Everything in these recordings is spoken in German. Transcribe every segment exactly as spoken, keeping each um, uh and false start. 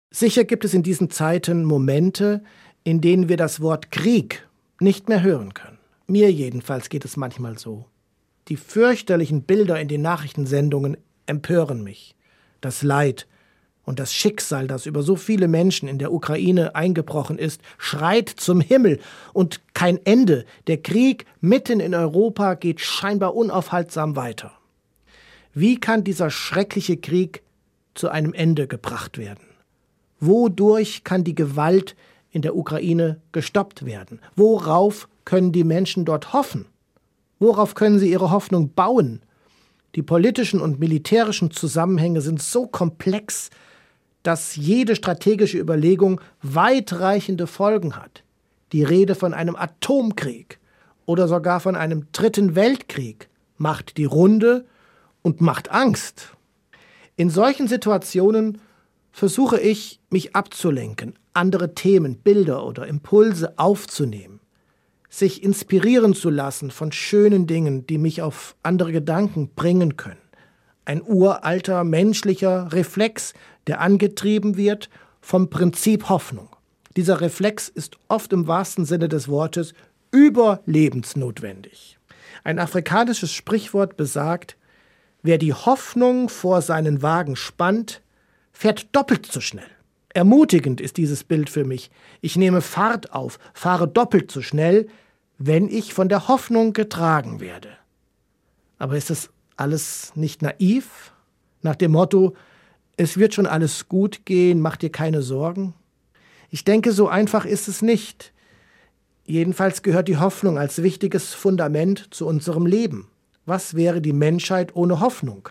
Sicher gibt es in diesen Zeiten Momente, in denen wir das Wort Krieg nicht mehr hören können. Mir jedenfalls geht es manchmal so. Die fürchterlichen Bilder in den Nachrichtensendungen empören mich. Das Leid und das Schicksal, das über so viele Menschen in der Ukraine eingebrochen ist, schreit zum Himmel und kein Ende. Der Krieg mitten in Europa geht scheinbar unaufhaltsam weiter. Wie kann dieser schreckliche Krieg zu einem Ende gebracht werden? Wodurch kann die Gewalt in der Ukraine gestoppt werden? Worauf können die Menschen dort hoffen? Worauf können sie ihre Hoffnung bauen? Die politischen und militärischen Zusammenhänge sind so komplex, dass jede strategische Überlegung weitreichende Folgen hat. Die Rede von einem Atomkrieg oder sogar von einem dritten Weltkrieg macht die Runde und macht Angst. In solchen Situationen versuche ich, mich abzulenken, andere Themen, Bilder oder Impulse aufzunehmen, sich inspirieren zu lassen von schönen Dingen, die mich auf andere Gedanken bringen können. Ein uralter menschlicher Reflex, der angetrieben wird vom Prinzip Hoffnung. Dieser Reflex ist oft im wahrsten Sinne des Wortes überlebensnotwendig. Ein afrikanisches Sprichwort besagt: Wer die Hoffnung vor seinen Wagen spannt, fährt doppelt so schnell. Ermutigend ist dieses Bild für mich. Ich nehme Fahrt auf, fahre doppelt so schnell, wenn ich von der Hoffnung getragen werde. Aber ist das alles nicht naiv? Nach dem Motto, es wird schon alles gut gehen, mach dir keine Sorgen? Ich denke, so einfach ist es nicht. Jedenfalls gehört die Hoffnung als wichtiges Fundament zu unserem Leben. Was wäre die Menschheit ohne Hoffnung?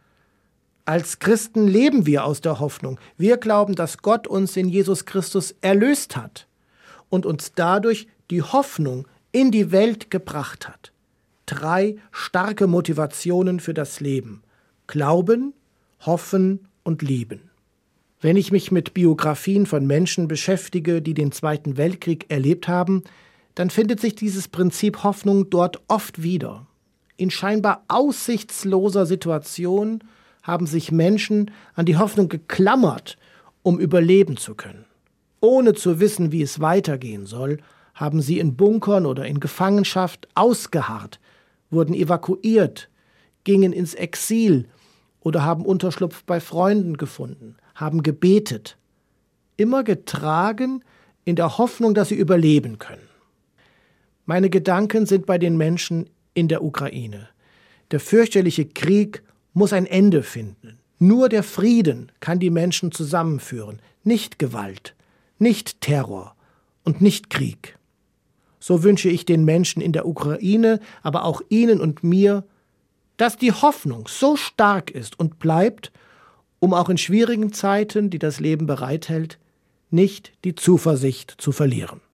Als Christen leben wir aus der Hoffnung. Wir glauben, dass Gott uns in Jesus Christus erlöst hat und uns dadurch die Hoffnung in die Welt gebracht hat. Drei starke Motivationen für das Leben: Glauben, Hoffen und Lieben. Wenn ich mich mit Biografien von Menschen beschäftige, die den Zweiten Weltkrieg erlebt haben, dann findet sich dieses Prinzip Hoffnung dort oft wieder. In scheinbar aussichtsloser Situation haben sich Menschen an die Hoffnung geklammert, um überleben zu können. Ohne zu wissen, wie es weitergehen soll, haben sie in Bunkern oder in Gefangenschaft ausgeharrt, wurden evakuiert, gingen ins Exil oder haben Unterschlupf bei Freunden gefunden, haben gebetet, immer getragen in der Hoffnung, dass sie überleben können. Meine Gedanken sind bei den Menschen in der Ukraine. Der fürchterliche Krieg muss ein Ende finden. Nur der Frieden kann die Menschen zusammenführen, nicht Gewalt, nicht Terror und nicht Krieg. So wünsche ich den Menschen in der Ukraine, aber auch Ihnen und mir, dass die Hoffnung so stark ist und bleibt, um auch in schwierigen Zeiten, die das Leben bereithält, nicht die Zuversicht zu verlieren.